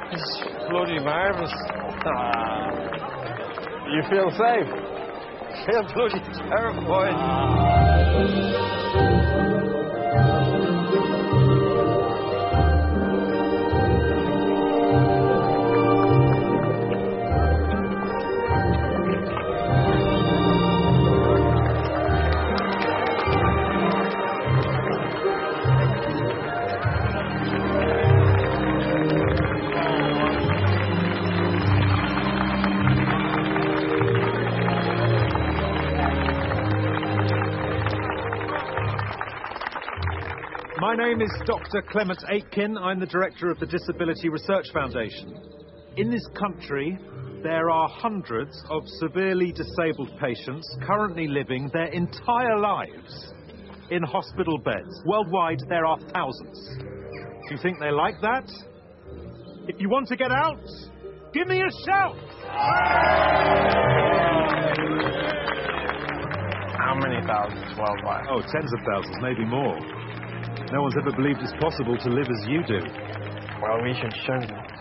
It's bloody marvellous. You feel safe? I feel bloody terrified. My name is Dr. Clement Aitken. I'm the director of the Disability Research Foundation. In this country, there are hundreds of severely disabled patients currently living their entire lives in hospital beds. Worldwide, there are thousands. Do you think they like that? If you want to get out, give me a shout! How many thousands worldwide? Oh, tens of thousands, maybe more. No one's ever believed it's possible to live as you do. Well, we should show them.